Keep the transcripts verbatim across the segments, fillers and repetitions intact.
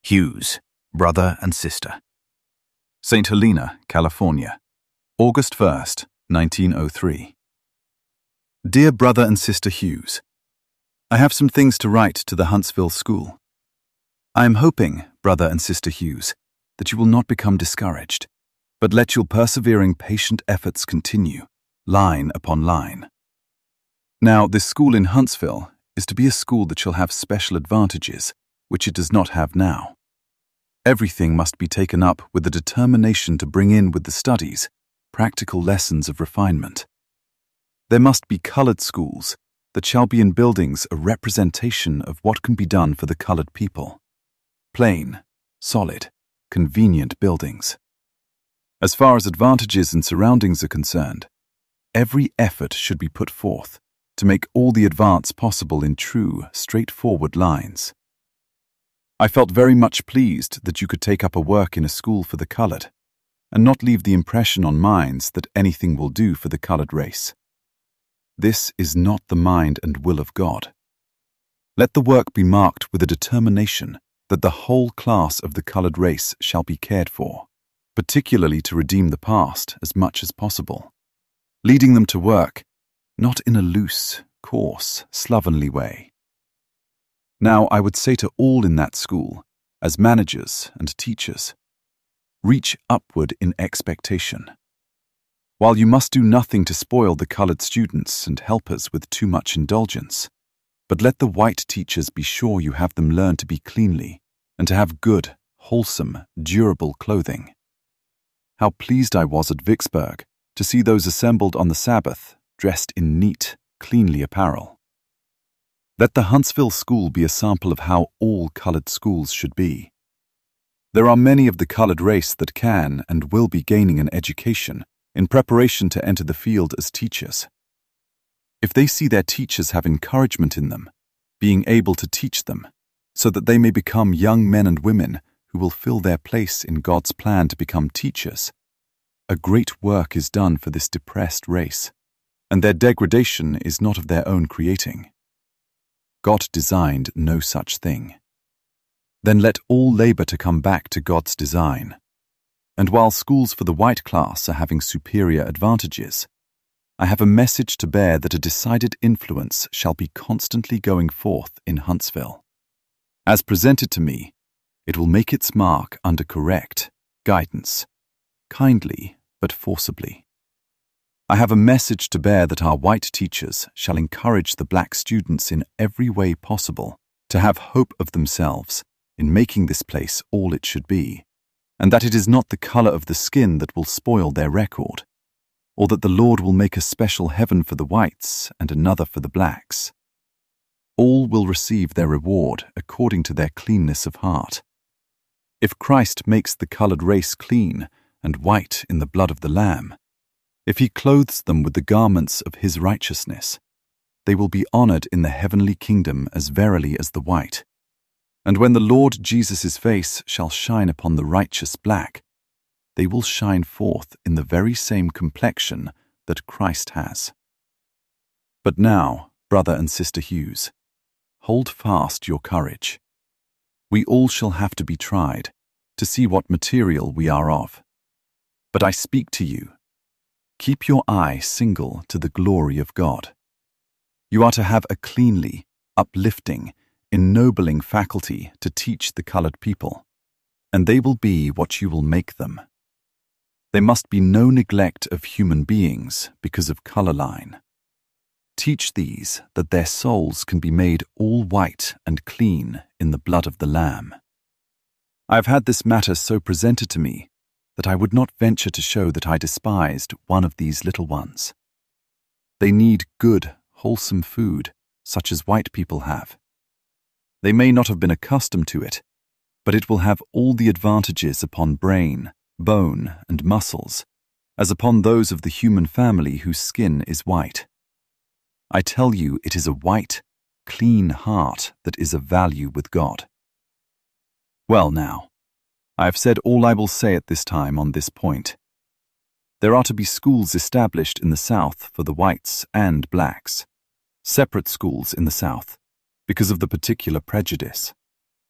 Hughes, brother and sister. Saint Helena, California, August first, nineteen oh three. Dear Brother and Sister Hughes, I have some things to write to the Huntsville School. I am hoping, Brother and Sister Hughes, that you will not become discouraged, but let your persevering, patient efforts continue, line upon line. Now, this school in Huntsville is to be a school that shall have special advantages, which it does not have now. Everything must be taken up with the determination to bring in with the studies practical lessons of refinement. There must be colored schools that shall be in buildings a representation of what can be done for the colored people. Plain, solid, convenient buildings. As far as advantages and surroundings are concerned, every effort should be put forth to make all the advance possible in true, straightforward lines. I felt very much pleased that you could take up a work in a school for the colored, and not leave the impression on minds that anything will do for the colored race. This is not the mind and will of God. Let the work be marked with a determination that the whole class of the colored race shall be cared for, particularly to redeem the past as much as possible, leading them to work, not in a loose, coarse, slovenly way. Now I would say to all in that school, as managers and teachers, reach upward in expectation. While you must do nothing to spoil the colored students and helpers with too much indulgence, but let the white teachers be sure you have them learn to be cleanly and to have good, wholesome, durable clothing. How pleased I was at Vicksburg to see those assembled on the Sabbath dressed in neat, cleanly apparel. Let the Huntsville School be a sample of how all colored schools should be. There are many of the colored race that can and will be gaining an education in preparation to enter the field as teachers. If they see their teachers have encouragement in them, being able to teach them, so that they may become young men and women who will fill their place in God's plan to become teachers, a great work is done for this depressed race, and their degradation is not of their own creating. God designed no such thing. Then let all labor to come back to God's design. And while schools for the white class are having superior advantages, I have a message to bear that a decided influence shall be constantly going forth in Huntsville. As presented to me, it will make its mark under correct guidance, kindly but forcibly. I have a message to bear that our white teachers shall encourage the black students in every way possible to have hope of themselves in making this place all it should be, and that it is not the color of the skin that will spoil their record, or that the Lord will make a special heaven for the whites and another for the blacks. All will receive their reward according to their cleanness of heart. If Christ makes the colored race clean and white in the blood of the Lamb, if he clothes them with the garments of his righteousness, they will be honored in the heavenly kingdom as verily as the white. And when the Lord Jesus' face shall shine upon the righteous black, they will shine forth in the very same complexion that Christ has. But now, Brother and Sister Hughes, hold fast your courage. We all shall have to be tried to see what material we are of. But I speak to you, keep your eye single to the glory of God. You are to have a cleanly, uplifting, ennobling faculty to teach the colored people, and they will be what you will make them. There must be no neglect of human beings because of color line. Teach these that their souls can be made all white and clean in the blood of the Lamb. I have had this matter so presented to me that I would not venture to show that I despised one of these little ones. They need good, wholesome food, such as white people have. They may not have been accustomed to it, but it will have all the advantages upon brain, bone, and muscles, as upon those of the human family whose skin is white. I tell you, it is a white, clean heart that is of value with God. Well now, I have said all I will say at this time on this point. There are to be schools established in the South for the whites and blacks, separate schools in the South, because of the particular prejudice.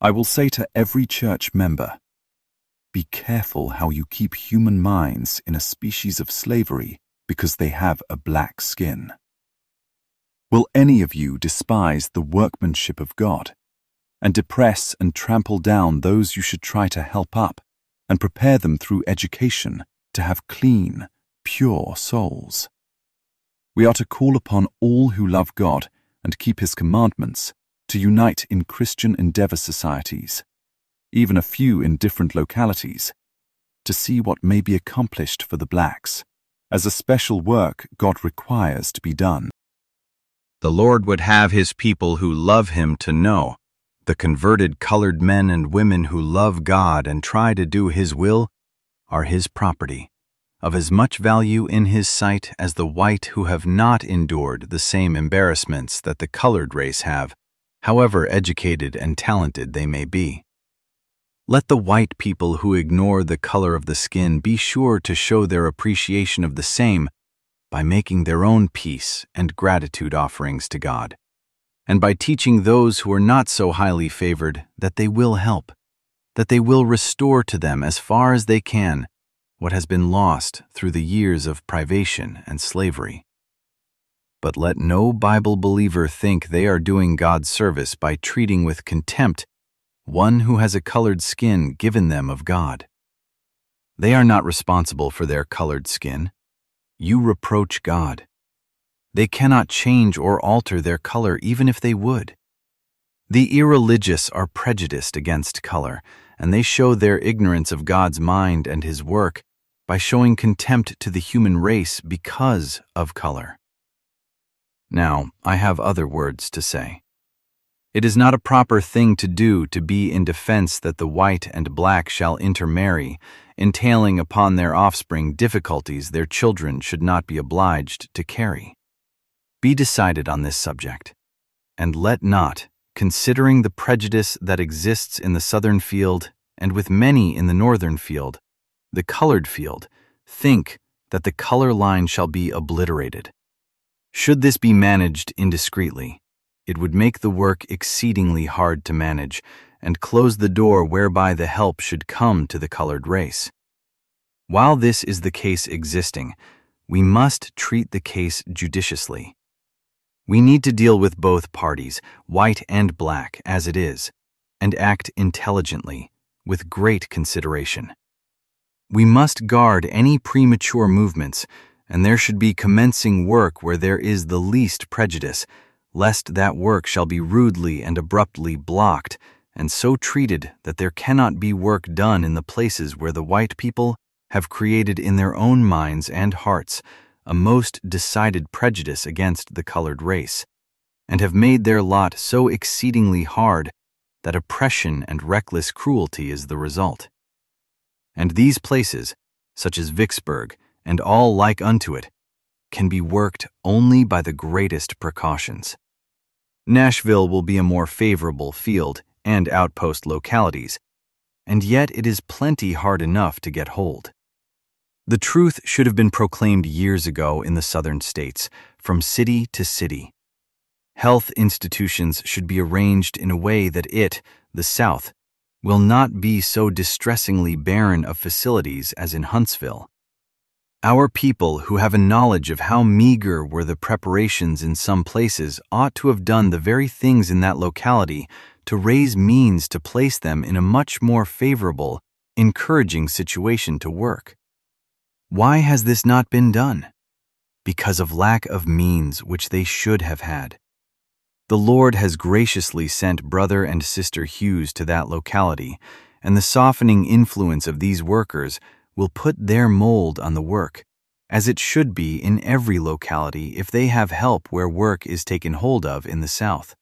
I will say to every church member, be careful how you keep human minds in a species of slavery because they have a black skin. Will any of you despise the workmanship of God and depress and trample down those you should try to help up and prepare them through education to have clean, pure souls? We are to call upon all who love God and keep His commandments to unite in Christian Endeavor societies, even a few in different localities, to see what may be accomplished for the blacks, as a special work God requires to be done. The Lord would have His people who love Him to know, the converted colored men and women who love God and try to do His will are His property, of as much value in His sight as the white who have not endured the same embarrassments that the colored race have, however educated and talented they may be. Let the white people who ignore the color of the skin be sure to show their appreciation of the same by making their own peace and gratitude offerings to God, and by teaching those who are not so highly favored that they will help, that they will restore to them as far as they can what has been lost through the years of privation and slavery. But let no Bible believer think they are doing God's service by treating with contempt one who has a colored skin given them of God. They are not responsible for their colored skin. You reproach God. They cannot change or alter their color even if they would. The irreligious are prejudiced against color, and they show their ignorance of God's mind and His work by showing contempt to the human race because of color. Now, I have other words to say. It is not a proper thing to do to be in defense that the white and black shall intermarry, entailing upon their offspring difficulties their children should not be obliged to carry. Be decided on this subject, and let not, considering the prejudice that exists in the southern field and with many in the northern field, the colored field, think that the color line shall be obliterated. Should this be managed indiscreetly, it would make the work exceedingly hard to manage and close the door whereby the help should come to the colored race. While this is the case existing, we must treat the case judiciously. We need to deal with both parties, white and black, as it is, and act intelligently, with great consideration. We must guard any premature movements, and there should be commencing work where there is the least prejudice, lest that work shall be rudely and abruptly blocked, and so treated that there cannot be work done in the places where the white people have created in their own minds and hearts a most decided prejudice against the colored race, and have made their lot so exceedingly hard that oppression and reckless cruelty is the result. And these places, such as Vicksburg and all like unto it, can be worked only by the greatest precautions. Nashville will be a more favorable field and outpost localities, and yet it is plenty hard enough to get hold. The truth should have been proclaimed years ago in the southern states, from city to city. Health institutions should be arranged in a way that it, the South, will not be so distressingly barren of facilities as in Huntsville. Our people who have a knowledge of how meager were the preparations in some places ought to have done the very things in that locality to raise means to place them in a much more favorable, encouraging situation to work. Why has this not been done? Because of lack of means which they should have had. The Lord has graciously sent Brother and Sister Hughes to that locality, and the softening influence of these workers will put their mold on the work, as it should be in every locality if they have help where work is taken hold of in the South.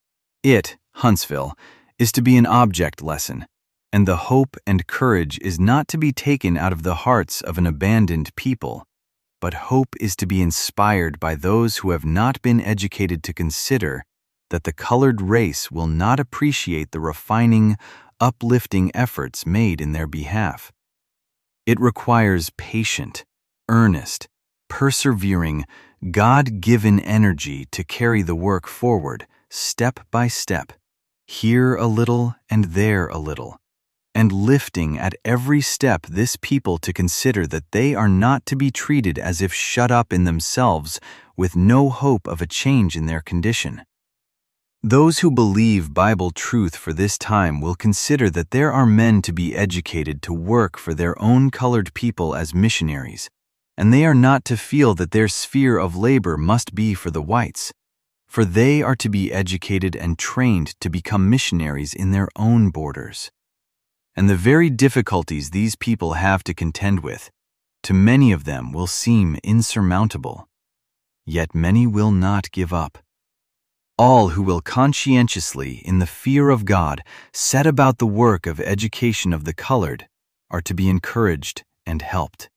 It, Huntsville, is to be an object lesson, and the hope and courage is not to be taken out of the hearts of an abandoned people, but hope is to be inspired by those who have not been educated to consider that the colored race will not appreciate the refining, uplifting efforts made in their behalf. It requires patient, earnest, persevering, God-given energy to carry the work forward, step by step, here a little and there a little, and lifting at every step this people to consider that they are not to be treated as if shut up in themselves with no hope of a change in their condition. Those who believe Bible truth for this time will consider that there are men to be educated to work for their own colored people as missionaries, and they are not to feel that their sphere of labor must be for the whites, for they are to be educated and trained to become missionaries in their own borders. And the very difficulties these people have to contend with, to many of them will seem insurmountable. Yet many will not give up. All who will conscientiously, in the fear of God, set about the work of education of the colored are to be encouraged and helped.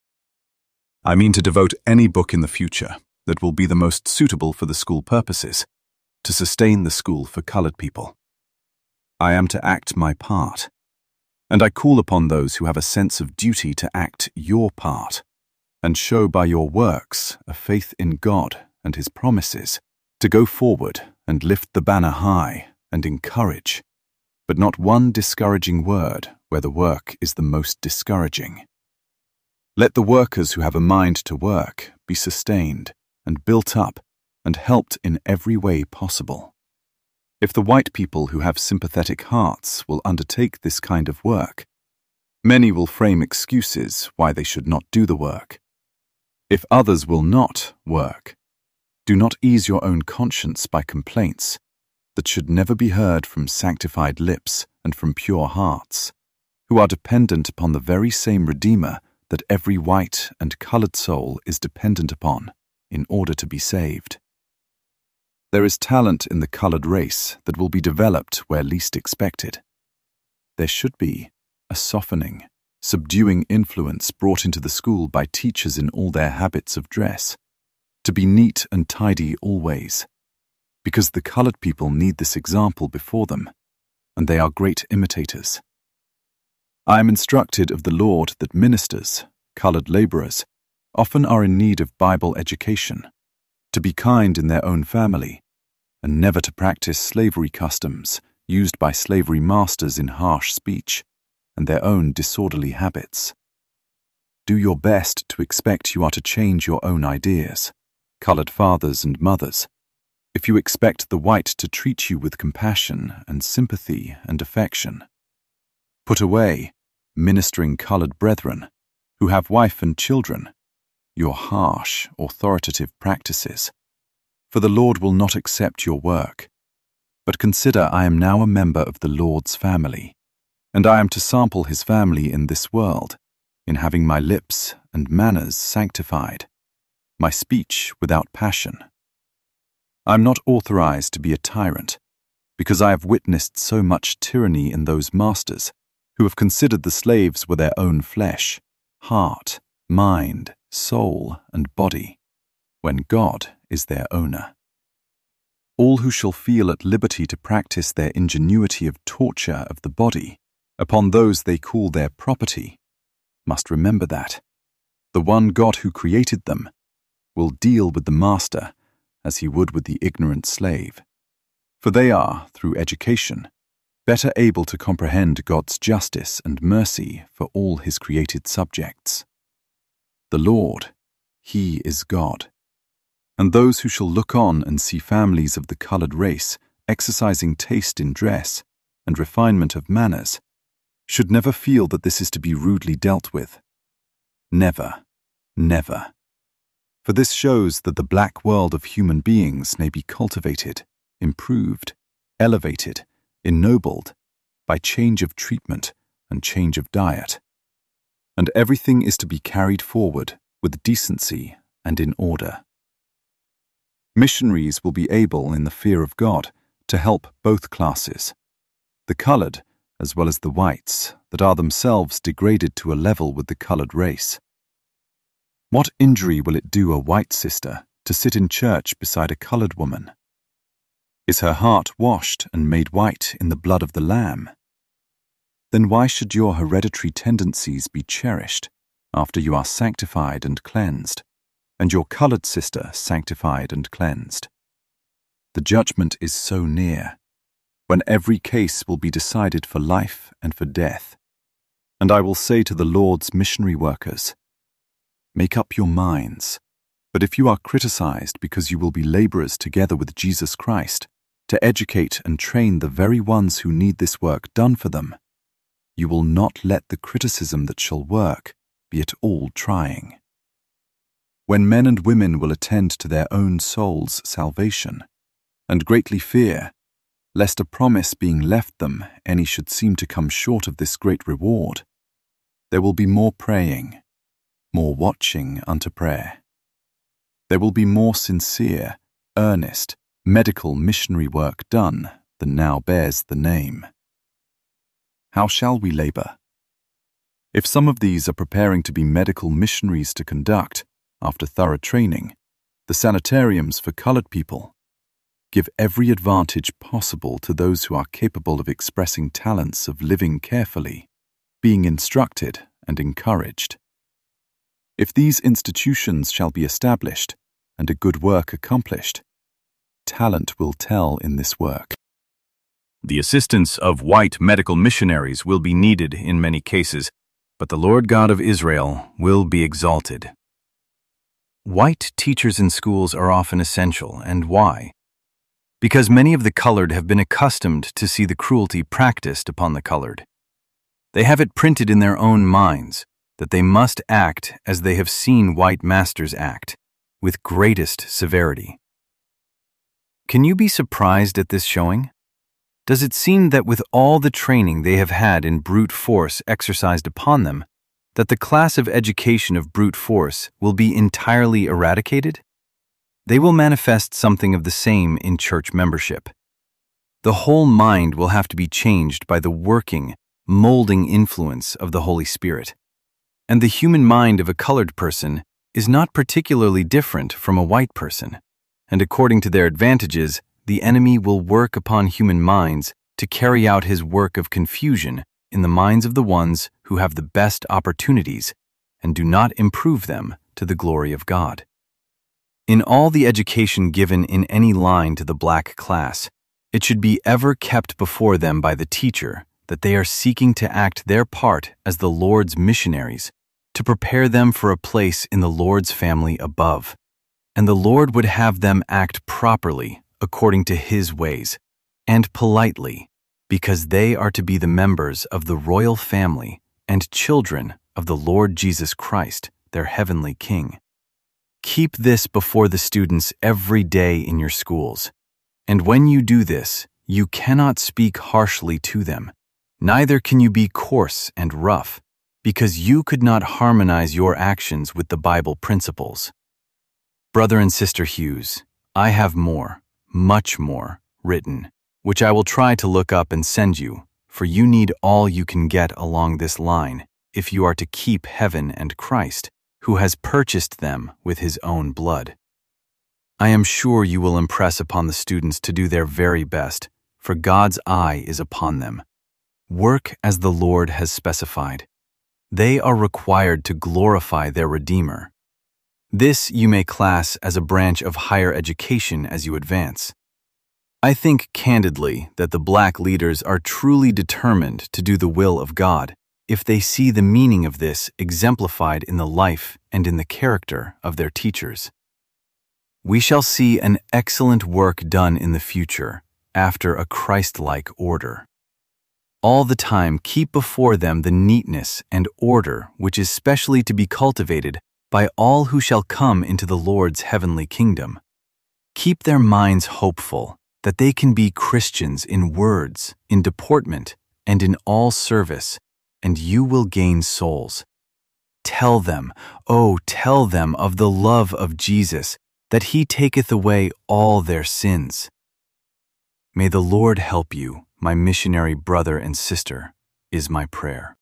I mean to devote any book in the future that will be the most suitable for the school purposes, to sustain the school for colored people. I am to act my part, and I call upon those who have a sense of duty to act your part, and show by your works a faith in God and His promises, to go forward and lift the banner high and encourage, but not one discouraging word where the work is the most discouraging. Let the workers who have a mind to work be sustained and built up and helped in every way possible. If the white people who have sympathetic hearts will undertake this kind of work, many will frame excuses why they should not do the work. If others will not work, do not ease your own conscience by complaints that should never be heard from sanctified lips and from pure hearts, who are dependent upon the very same Redeemer that every white and colored soul is dependent upon in order to be saved. There is talent in the colored race that will be developed where least expected. There should be a softening, subduing influence brought into the school by teachers in all their habits of dress, to be neat and tidy always, because the colored people need this example before them, and they are great imitators. I am instructed of the Lord that ministers, colored laborers, often are in need of Bible education, to be kind in their own family, and never to practice slavery customs used by slavery masters in harsh speech and their own disorderly habits. Do your best to expect you are to change your own ideas, colored fathers and mothers, if you expect the white to treat you with compassion and sympathy and affection. Put away, ministering colored brethren, who have wife and children, your harsh, authoritative practices, for the Lord will not accept your work. But consider I am now a member of the Lord's family, and I am to sample His family in this world, in having my lips and manners sanctified, my speech without passion. I am not authorized to be a tyrant, because I have witnessed so much tyranny in those masters who have considered the slaves were their own flesh, heart, mind, soul, and body, when God is their owner. All who shall feel at liberty to practice their ingenuity of torture of the body upon those they call their property must remember that the one God who created them will deal with the master as He would with the ignorant slave, for they are, through education, better able to comprehend God's justice and mercy for all His created subjects. The Lord, He is God, and those who shall look on and see families of the colored race exercising taste in dress and refinement of manners should never feel that this is to be rudely dealt with. Never, never. For this shows that the black world of human beings may be cultivated, improved, elevated, ennobled by change of treatment and change of diet. And everything is to be carried forward with decency and in order. Missionaries will be able, in the fear of God, to help both classes, the colored as well as the whites that are themselves degraded to a level with the colored race. What injury will it do a white sister to sit in church beside a colored woman? Is her heart washed and made white in the blood of the Lamb? Then why should your hereditary tendencies be cherished after you are sanctified and cleansed, and your colored sister sanctified and cleansed? The judgment is so near. when every case will be decided for life and for death. And I will say to the Lord's missionary workers, make up your minds, but if you are criticized because you will be laborers together with Jesus Christ, to educate and train the very ones who need this work done for them, you will not let the criticism that shall work be at all trying. When men and women will attend to their own soul's salvation, and greatly fear, lest a promise being left them any should seem to come short of this great reward, there will be more praying, more watching unto prayer. There will be more sincere, earnest, medical missionary work done than now bears the name. How shall we labor? If some of these are preparing to be medical missionaries to conduct, after thorough training, the sanitariums for colored people, give every advantage possible to those who are capable of expressing talents of living carefully, being instructed and encouraged. If these institutions shall be established and a good work accomplished, talent will tell in this work. The assistance of white medical missionaries will be needed in many cases, but the Lord God of Israel will be exalted. White teachers in schools are often essential, and why? Because many of the colored have been accustomed to see the cruelty practiced upon the colored. They have it printed in their own minds that they must act as they have seen white masters act, with greatest severity. Can you be surprised at this showing? Does it seem that with all the training they have had in brute force exercised upon them, that the class of education of brute force will be entirely eradicated? They will manifest something of the same in church membership. The whole mind will have to be changed by the working, molding influence of the Holy Spirit. And the human mind of a colored person is not particularly different from a white person, and according to their advantages, the enemy will work upon human minds to carry out his work of confusion in the minds of the ones who have the best opportunities and do not improve them to the glory of God. In all the education given in any line to the black class, it should be ever kept before them by the teacher that they are seeking to act their part as the Lord's missionaries, to prepare them for a place in the Lord's family above, and the Lord would have them act properly according to His ways, and politely, because they are to be the members of the royal family and children of the Lord Jesus Christ, their heavenly King. Keep this before the students every day in your schools, and when you do this, you cannot speak harshly to them, neither can you be coarse and rough, because you could not harmonize your actions with the Bible principles. Brother and Sister Hughes, I have more, much more, written, which I will try to look up and send you, for you need all you can get along this line if you are to keep heaven and Christ, who has purchased them with His own blood. I am sure you will impress upon the students to do their very best, for God's eye is upon them. Work as the Lord has specified. They are required to glorify their Redeemer. This you may class as a branch of higher education as you advance. I think candidly that the black leaders are truly determined to do the will of God if they see the meaning of this exemplified in the life and in the character of their teachers. We shall see an excellent work done in the future after a Christ-like order. All the time keep before them the neatness and order which is specially to be cultivated by all who shall come into the Lord's heavenly kingdom. Keep their minds hopeful that they can be Christians in words, in deportment, and in all service, and you will gain souls. Tell them, oh, tell them of the love of Jesus, that He taketh away all their sins. May the Lord help you, my missionary brother and sister, is my prayer.